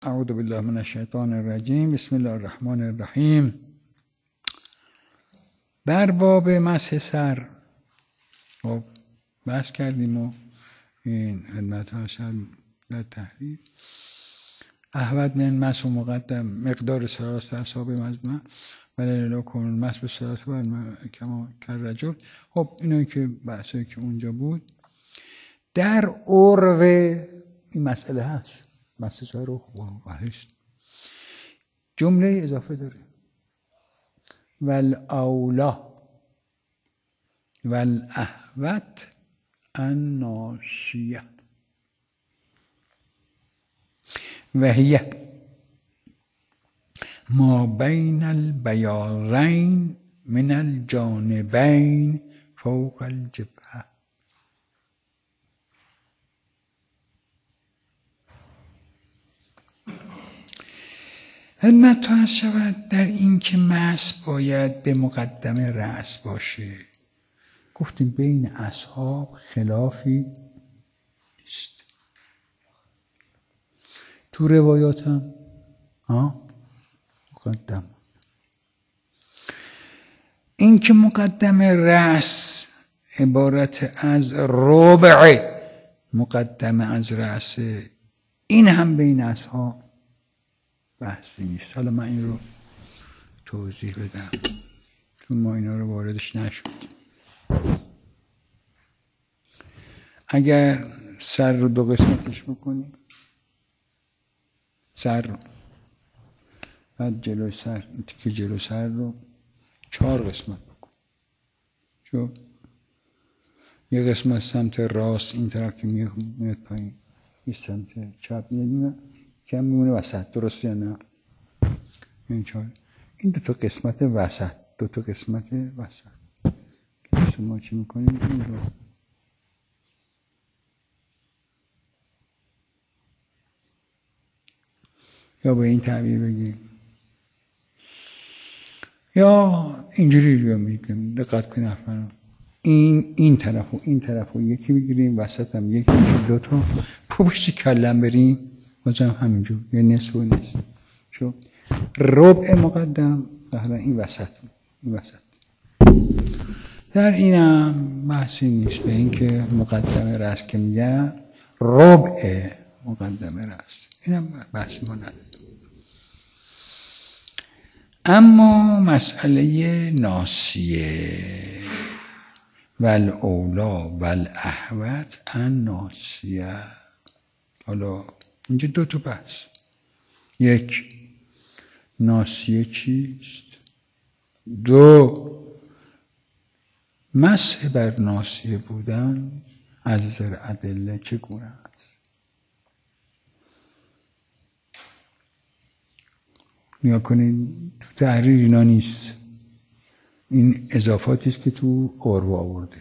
اعوذ بالله من الشیطان الرجیم. بسم الله الرحمن الرحیم. در باب مسح سر خب بحث کردیم و این خدمت هاشم در تحریر احوت من مسح مقدم مقدار ثلاث اصحاب مجمع ولی لا کن مسح به صلات بر کما کررجل. خب اینو که بحثی که اونجا بود در عرف این مسئله هست. مسح سر رو واحش جمله اضافه داره والاولا والاحوت الناشیه وهی ما بین البیاضین من الجانبین فوق الجبهه. خدمت تو هست شود در این که مسح باید به مقدم رأس باشه. گفتیم بین اصحاب خلافی نیست. تو روایات هم مقدم. این که مقدم رأس عبارت از ربع مقدم از رأس، این هم بین اصحاب بحثی نیست. حالا من این رو توضیح بدم چون ما اینا رو واردش نشدیم. اگر سر رو دو قسمتش بکنیم، سر رو بعد جلو سر، که جلو سر رو 4 قسمت بکنیم، چون یه قسمت سمت راست این طرف که میاد پایین، یه سمت چپ میاد کم میمونه وسط. درست یا نه؟ این دو تا قسمت وسط، شما چی میکنیم؟ این رو یا به این تعبیر بگیم یا اینجوری رو میگیم. دقت کنید افراد این طرف و یکی بگیریم، وسط هم یکی، دو تا پشت کلم بریم بازم همینجور یه نصف و نصف. چون ربع مقدم در این وسط در اینم بحثی نیست. به این که مقدم رأس که میگه ربع مقدم رأس، اینم بحثی ما نداره. اما مسئله ناصیه والاولا والاحوت الناصیه، حالا اینجا 2 تا بحث. یک، ناصیه چیست؟ 2، مسح بر ناصیه بودن از نظر ادله چگونه است؟ نیا کنید تو تحریر اینا نیست، این اضافاتی است که تو عرف آورده.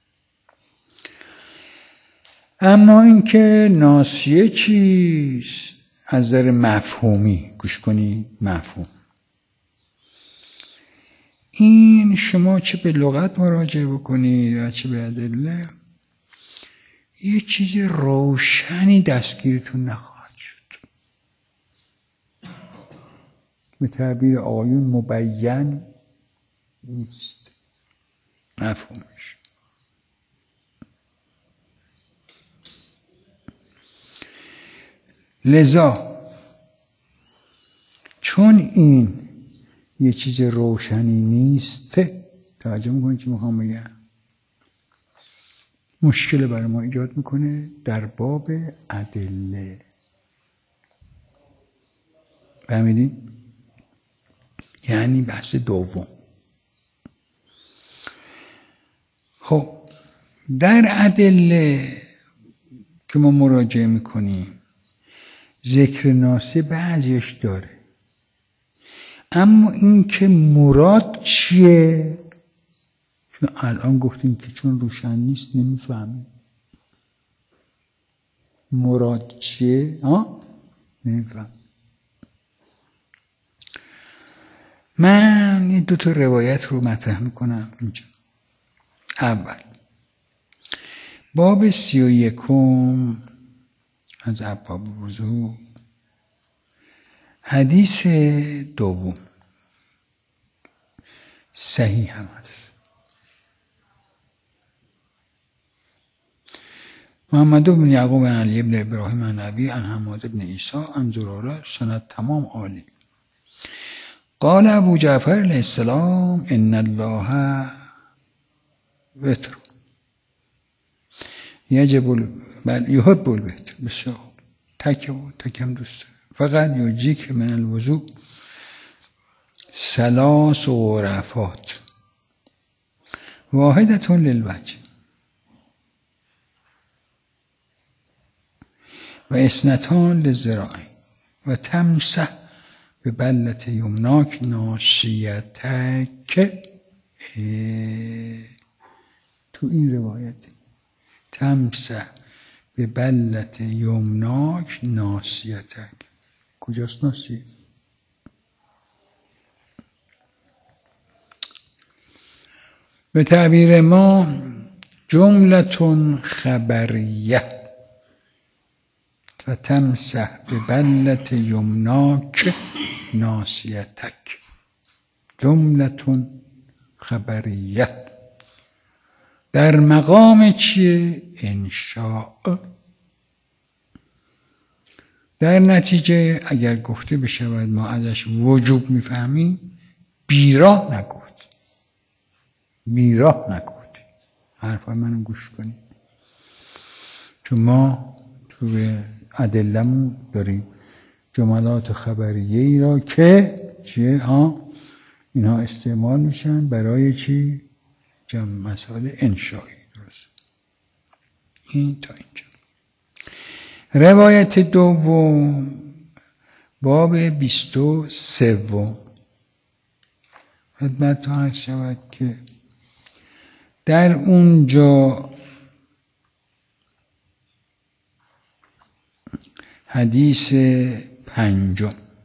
اما اینکه ناصیه چیست از نظر مفهومی، گوش کنید، مفهوم این شما چه به لغت مراجعه بکنید و چه به ادله، یه چیز روشنی دستگیرتون نخواهد شد. به تعبیر آقایون مبین نیست مفهومش. لذا چون این یه چیز روشنی نیست، توجه میکنید چی میخوام بگم، مشکل برای ما ایجاد میکنه در باب ادله. فهمیدین؟ یعنی بحث دوم. خب در ادله که ما مراجعه میکنیم ذکر ناصیه بعضیش داره، اما این که مراد چیه؟ چون الان گفتیم که چون روشن نیست نمیفهمیم مراد چیه. نمیفهم. من این 2 تا روایت رو مطرح میکنم اینجا. اول باب 31 از ابواب وضو حدیث دوم صحیح هم هست. محمد بن یعقوب بن علی بن ابراهیم عن ابی عن حماد بن عیسی عن زراره، سند تمام عالی. قال ابو جعفر علیه السلام ان الله وتر یحب الوتر، بسیار تکم دوست داره. فقط یجزیک من الوضوء ثلاث غرفات واحدة للوجه و اثنتان للذراعین و تمسح به بلت یمناک ناصیتک. تو این روایت تمسح به بلت یمناک ناصیتک، کجاست ناصیه؟ به تعبیر ما جملتون خبریه و تمسح به بلت یمناک ناصیتک، جملتون خبریه. در مقام چیه؟ انشاء. در نتیجه اگر گفته بشود ما ازش وجوب میفهمیم، بیراه نگفتی. حرفای منو گوش کنید، چون ما تو ادله‌مون داریم جملات خبریه‌ای را که چیه اینها استعمال میشن برای چی؟ مسائل انشایی. درست. این تا اینجا. روایت دوم باب 23 خدمتتون عرض شود که در اونجا حدیث 5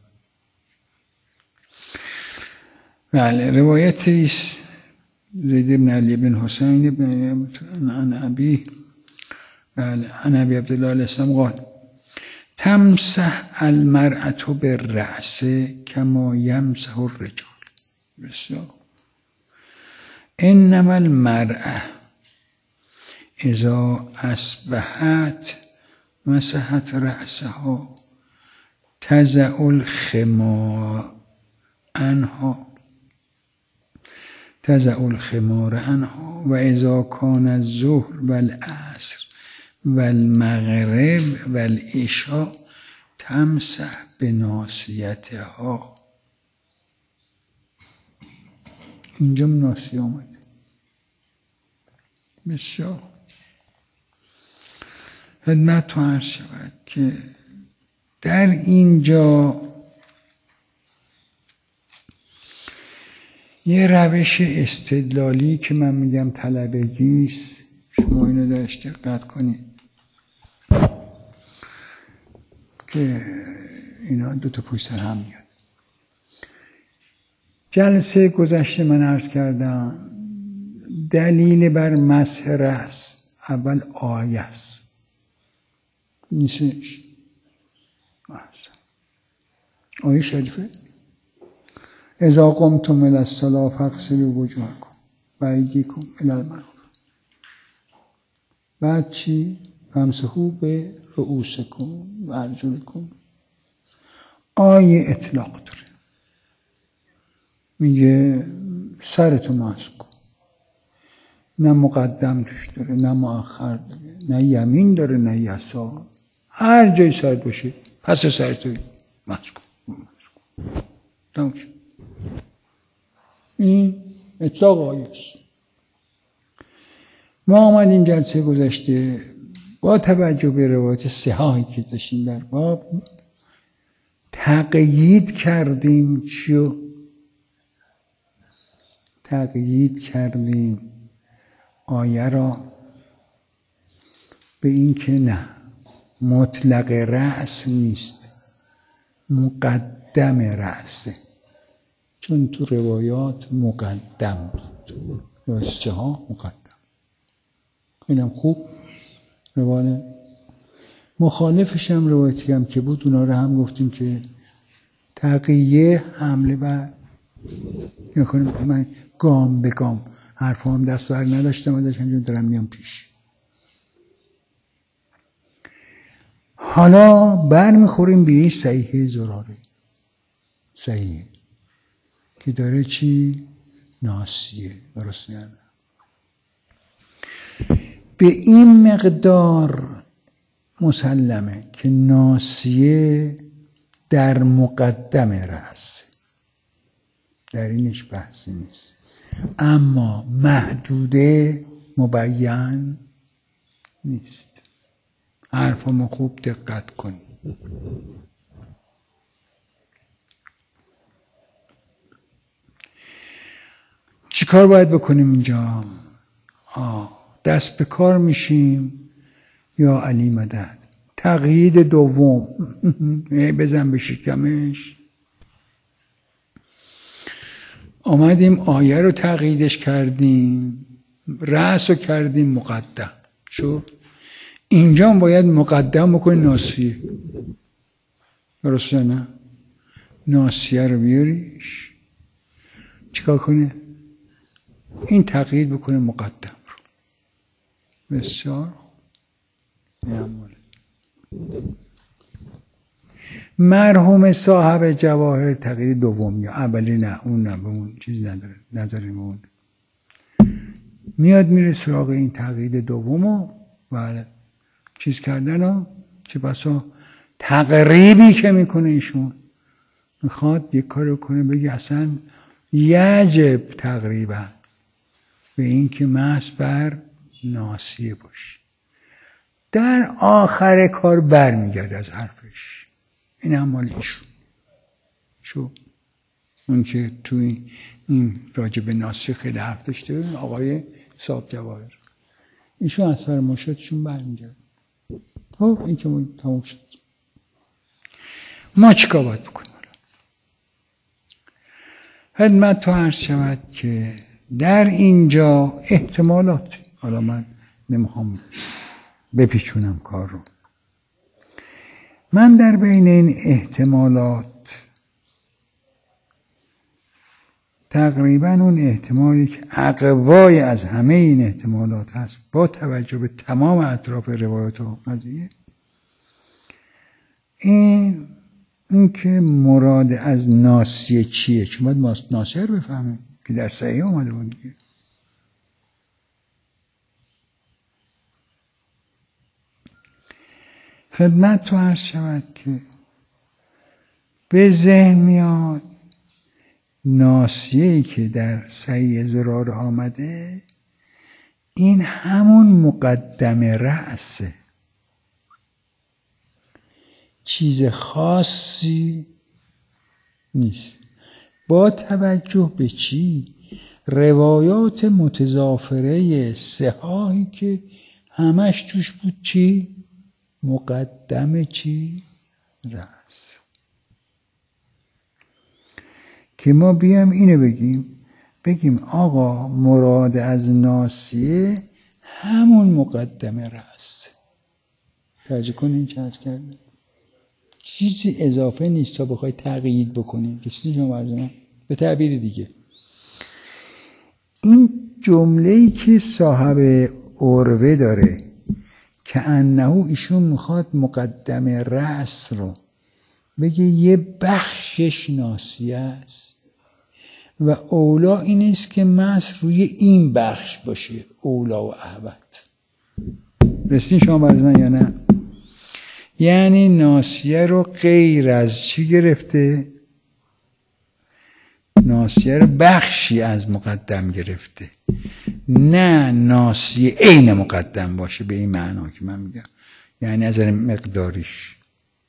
بله روایت زید بن علی بن حسین بن عن ابی بله عن ابی عبدالله علیه السلام قال تمسح المرأة بالرأس کما یمسح الرجال. بسیار. انما المرأة اذا اصبحت مسحت رأسها تضع الخمار عنها و اذا کان الظهر والعصر والمغرب والعشاء تمسح بناصیتها. اینجا ناصیه آمده. بسیار. خدمتتون عرض شود که در اینجا یه روش استدلالی که من میگم طلبگیست، شما اینو داشت دقت کنید که اینا دو تا پشت سر هم میاد. جلسه گذشته من عرض کردم دلیل بر مسح رأس اول آیه است، نیستش؟ آیه شریفه اذا قمتم الی الصلاة فاغسلوا وجوهکم و ایدیکم الی المرافق. بعد چی؟ فامسحوا برؤوسکم و ارجلکم. آیه اطلاق داره، میگه سرتو مسح کن. نه مقدم توش داره نه مؤخر داره نه یمین داره نه یسار، هر جای سرت باشه پس سرتو مسح کن. تمام شد. این اطلاق آیه است. ما آمدیم جلسه گذشته با توجه به روایت صحاحی که داشتیم در باب تقیید کردیم چیو؟ تقیید کردیم آیه را به این که نه مطلق رأس نیست، مقدم رأسه، چون تو روایات مقدم بود، راسته ها مقدم. اینم خوب. روایت مخالفش هم روایتی هم که بود اونا رو هم گفتیم که تقیه حمله بر من گام به گام حرفام دست بر نداشتم ازش انجام دارم میام پیش. حالا برمیخوریم به این صحیحه زراره، صحیحه که داره چی؟ ناسیه. درست نه؟ به این مقدار مسلمه که ناسیه در مقدم رأس، در اینش بحثی نیست، اما محدوده مبین نیست. حرفمو خوب دقت کن. چی کار باید بکنیم اینجا؟ دست به کار میشیم یا علی مدد. تقیید دوم بزن به شکمش. آمدیم آیه رو تقییدش کردیم، رأس رو کردیم مقدم. شو اینجا باید مقدم بکنی ناسیه. درسته نه؟ ناسیه رو بیاریش چیکار کنه؟ این تقیید بکنه مقدم رو. بسیار مرحوم صاحب جواهر تقیید دوم یا اولی نه، اون نه، به اون چیزی نداره، نظری به اون میاد میره سراغ این تقیید دومو و چیز کردن که بسا تقریبی که میکنه ایشون میخواد یک کار کنه بگه اصلا یجب تقریبا به این که محض بر ناسیه باشه. در آخر کار برمیگرده از حرفش. این هم مال ایشون. شو اون که توی این راجب ناسیه خیلی حرف داشته آقای صاحب جواهر، ایشون از فرمایشاتشون برمیگرده. خب این که تموم شد. ما چیکار باید بکنیم؟ خدمت تو عرض شود که در اینجا احتمالات، حالا من نمیخوام بپیچونم کار رو، من در بین این احتمالات تقریبا اون احتمالی که اقوای از همه این احتمالات هست با توجه به تمام اطراف روایات و قضیه، این که مراد از ناسیه چیه؟ چون باید ناسیه رو بفهمیم که در صحیح اومده بود دیگه. خدمت تو عرض شود که به ذهن میاد ناسیه‌ای که در صحیح زرار آمده این همون مقدم رأسه، چیز خاصی نیست. با توجه به چی؟ روایات متضافره صحاحی که همش توش بود چی؟ مقدم چی؟ رأس. که ما بیام اینو بگیم آقا مراد از ناسیه همون مقدم رأس. توجه کنین چه عرض کرده؟ چیزی اضافه نیست تا بخوای تقیید بکنی. کسی شما برزنم به تعبیر دیگه این جمله‌ای که صاحب عروه داره که انه ایشون میخواد مقدم رأس رو بگه یه بخشش ناسیه است و اولا این است که مس روی این بخش باشه، اولا و احوط. رسید شما برزنم یا نه؟ یعنی ناسیه رو غیر از چی گرفته؟ ناسیه رو بخشی از مقدم گرفته، نه ناسیه عین مقدم باشه به این معنا که من میگم، یعنی از مقداریش.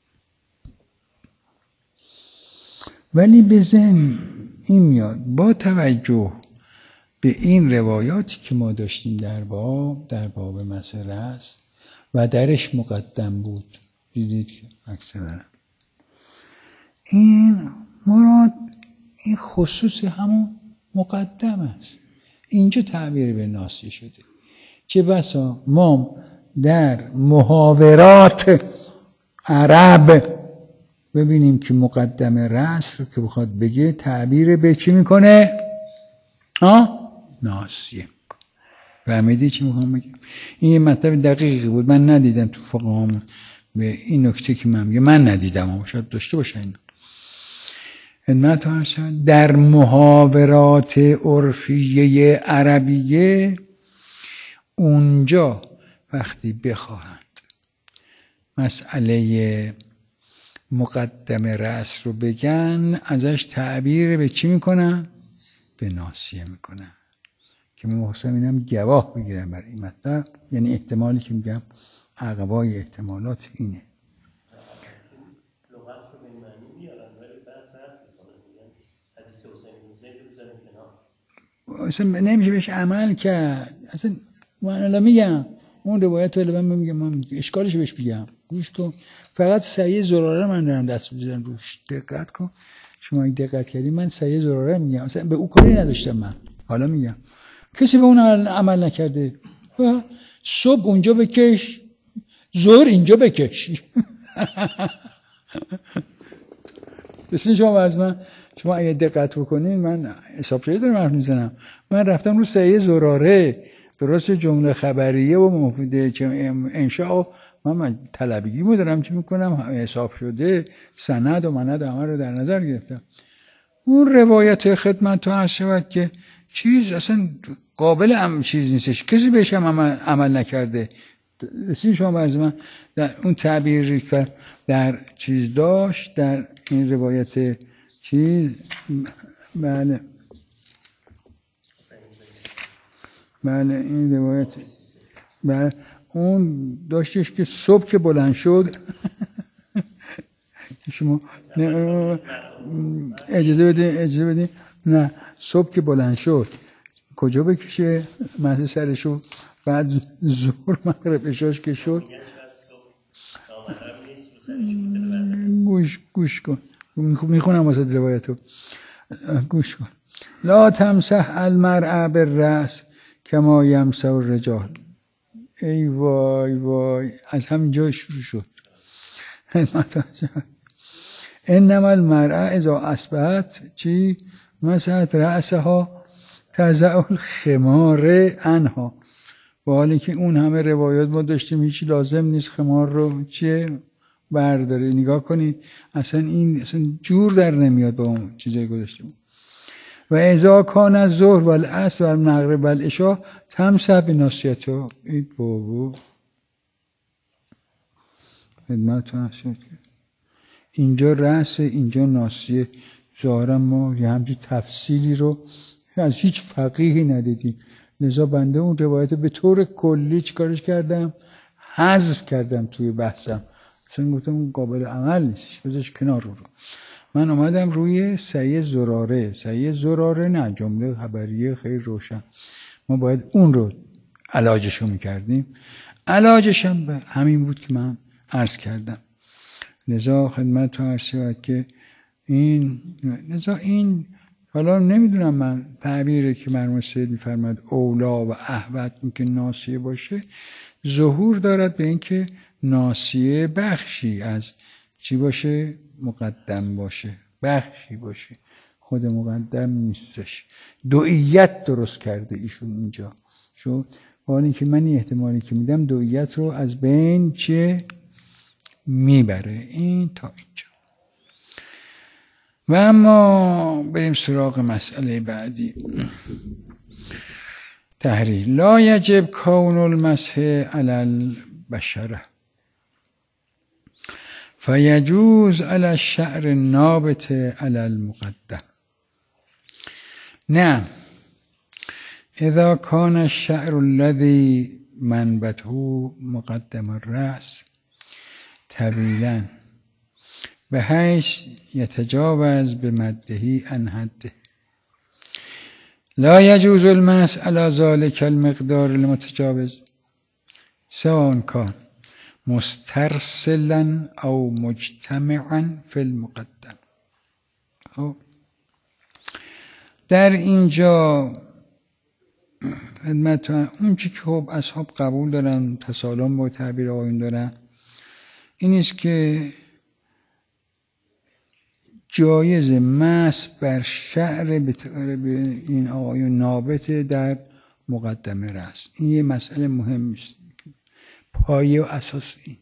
ولی به ذهن این میاد با توجه به این روایاتی که ما داشتیم در باب مسئله است و درش مقدم بود، دیدید که اکثرا این مراد این خصوص همون مقدم است. اینجا تعبیر به ناسیه شده. چه بسا ما در محاورات عرب ببینیم که مقدم رأس رو که بخواد بگه تعبیر به چی میکنه؟ ناسیه. فهمیدی چی میخوام بگم؟ این یه مطلب دقیقی بود، من ندیدم تو فقهامون به این نکته که من میگم، من ندیدم اما شاید داشته باشه. این خدمت عرض شد در محاورات عرفیه عربیه اونجا وقتی بخواهند مسئله مقدم رأس رو بگن ازش تعبیر به چی میکنن؟ به ناسیه میکنن که من محسن اینم گواه بگیرم برای این مطلب. یعنی احتمالی که میگم عقبای احتمالات اینه. لغت رو به معنی میارن ولی بعد رد میکنن، میگن حدیث حسین بن زید رو بذاریم کنار. اصلا نمیشه بهش عمل کرد. اصلا من الان میگم اون روایت رو من میگم، من اشکالش بهش میگم گوش کن. فقط سعی زراره من دارم دست میذارم روش، دقت کن. شما این دقت کردین من سعی زراره میگم، اصلا به او کاری نداشتم. من حالا میگم کسی به اون عمل نکرده. صبح اونجا بکش، ظهر اینجا بکش. بسید شما از من، شما اگه دقت بکنین من حساب شده دارم حرف میزنم. من رفتم رو سعی زراره، درست جمله خبریه و مفید انشاء من طلبگی دارم چی میکنم، حساب شده سند و مند همه رو در نظر گرفتم. اون روایت خدمت تو عرض شود که چیز اصلا قابل چیز نیستش، کسی بهش هم عمل نکرده. رسید شما از من در اون تعبیری که در چیز داشت در این روایت چیز، بله این روایت، بله اون داشتش که صبح که بلند شد شما اجازه بدین نه، صبح که بلند شد کجا بکشه؟ مهد سرشو، بعد ظهر مغرب عشاش که شد. گوش کن میخونم واسه روایتو، گوش کن. لا تمسح المرء بالرأس کما یمسح الرجال. ای وای از همین جای شروع شد. انما المرأة اذا اصبحت چی مسحت رأسها تضع الخمار عنها. با حالی که اون همه روایات ما داشتیم هیچی لازم نیست خمار رو چیه برداره. نگاه کنید اصلا این اصلا جور در نمیاد با اون چیزایی گذاشتیم. و اذا کان الظهر والعصر والمغرب والعشاء تمسح بناصیته. این بابا خدمتتون هست اینجا رأس اینجا ناصیه. ظاهرا ما یه همچین تفصیلی رو از هیچ فقیهی ندیدیم، لذا بنده اون روایت به طور کلی چیکارش کردم؟ حذف کردم توی بحثم. اصلا گفتم اون قابل عمل نیستش، بذارش کنار رو. من اومدم روی سعی زراره نه جمله خبریه خیلی روشن. ما باید اون رو علاجشو میکردیم. علاجش هم به همین بود که من عرض کردم. لذا خدمت تو عرض شد که این حالا نمیدونم من تعبیری که مرحوم سید می‌فرماد اولا و احوط که ناسیه باشه ظهور دارد به اینکه ناسیه بخشی از چی باشه؟ مقدم باشه، بخشی باشه، خود مقدم نیستش. دوئیت درست کرده ایشون اینجا شو. با اینکه من این احتمالی که میدم دوئیت رو از بین چه میبره. این تا اینجا. و اما بریم سراغ مسئله بعدی. تحریل. لا یجب کون المسح علی البشره فیجوز علی الشعر النابت علی المقدم. نعم اذا کان الشعر الذي منبته مقدم الرأس طویلا بحيث يتجاوز بمده عن حده لا يجوز المسح على ذلك المقدار المتجاوز سواء كان مسترسلا او مجتمعا في المقدم. در اینجا خدمتتون اون چی که خب اصحاب قبول دارن، تسالم با تعبیر آقایون دارن، این است که جایز مس بر شعر به این آقایون نابته در مقدمه رأس. این یه مسئله مهم است، پایه و اساس اینه.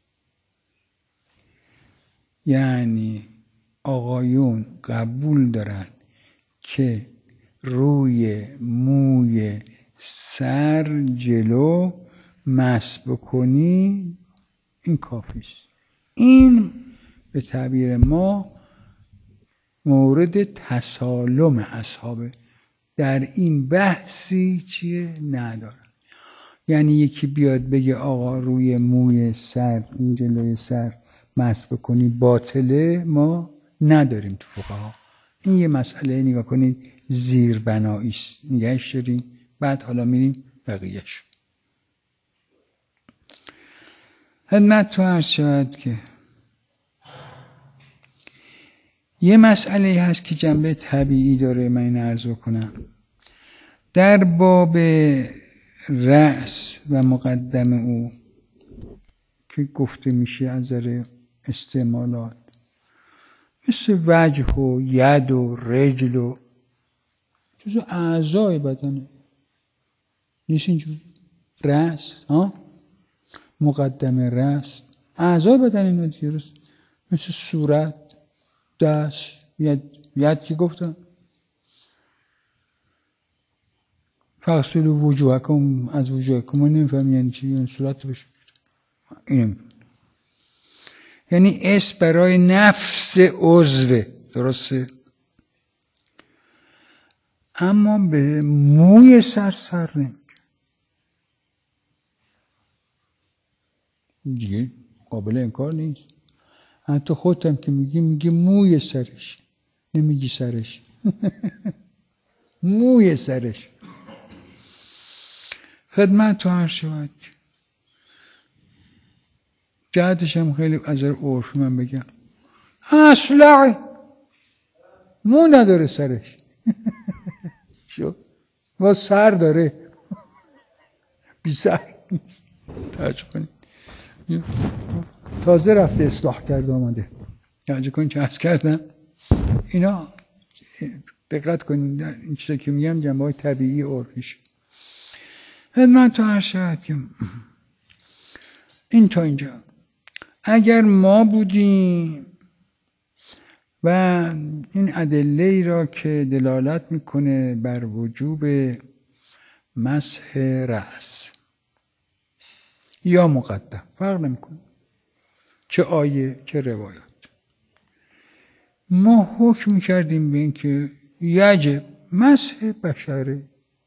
یعنی آقایون قبول دارن که روی موی سر جلو مس بکنی این کافی است. این به تعبیر ما مورد تسالم اصحابه، در این بحثی چیه ندارن. یعنی یکی بیاد بگه آقا روی موی سر این جلوی سر مس بکنی باطله، ما نداریم تو فقها. این یه مسئله نگاه کنید زیر بناییست، نگهش داریم، بعد حالا میریم بقیهش. خدمت تو عرض شود که یه مسئله هست که جنبه طبیعی داره، من این عرض بکنم. در باب رأس و مقدم او که گفته میشه از نظر استعمالات، مثل وجه و ید و رجل و جزو اعضای بدنه، نیست اینجور. رأس مقدم رأس اعضای بدن اینا دیگه، مثل صورت، دست، ید که گفتم فغسلوا وجوهکم، از وجوهکم ما نمیفهم یعنی چی، یعنی صورت بشه اینم. یعنی اسم برای نفس عضوه، درسته؟ اما به موی سر نمیگه دیگه، قابل انکار نیست. حتی خودم که میگی موی سرش، نمیگی سرش. موی سرش. خدمت تو عرض شود جهتش هم خیلی از نظر عرفی من بگم، اصلا مو نداره سرش. شو با سر داره، بی سر نیست. توجه کنید تازه رفته اصلاح کرده آمده. توجه کنید چه عرض کردم. اینا دقت کنید در این چیزا که میگم جنبه های طبیعی عرفیش. من تو عرض شد که این تا اینجا اگر ما بودیم و این ادله را که دلالت میکنه بر وجوب مسح رأس یا مقدم، فرق نمیکنه چه آیه چه روایات، ما حکم کردیم به این که یجب مسح بشره.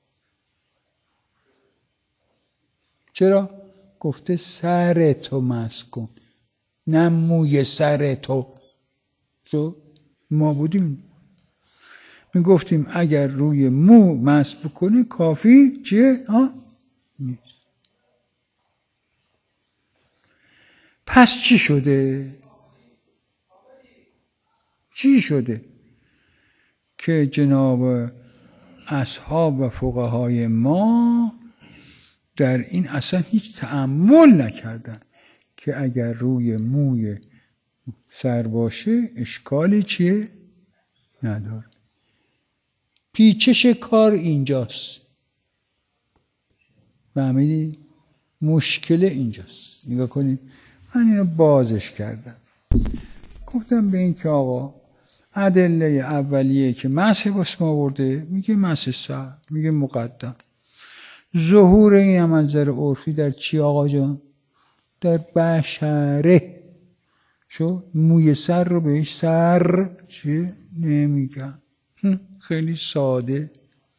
چرا؟ گفته سر تو مسح کن، نه موی سر تو. چو ما بودیم میگفتیم اگر روی مو مسح بکنی کافی چیه؟ نیست. پس چی شده؟ چی شده که جناب اصحاب و فقهای ما در این اصلا هیچ تأمل نکردن که اگر روی موی سر باشه اشکالی چیه؟ نداره. پیچش کار اینجاست. فهمیدی؟ مشکل اینجاست. نگاه کنید من اینو بازش کردم، گفتم به این که آقا ادله اولیه که مسح بسم آورده میگه مسح سر، میگه مقدم. ظهور این هم از نظر عرفی در چی آقا جان؟ در بشره. شو موی سر رو بهش سر چی نمیگن. خیلی ساده.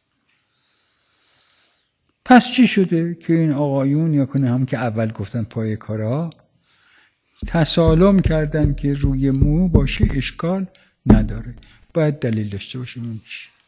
پس چی شده که این آقایون یا کنه هم که اول گفتن پای کارها تسالم کردن که روی مو باشه اشکال نداره، باید دلیل داشته باشیم.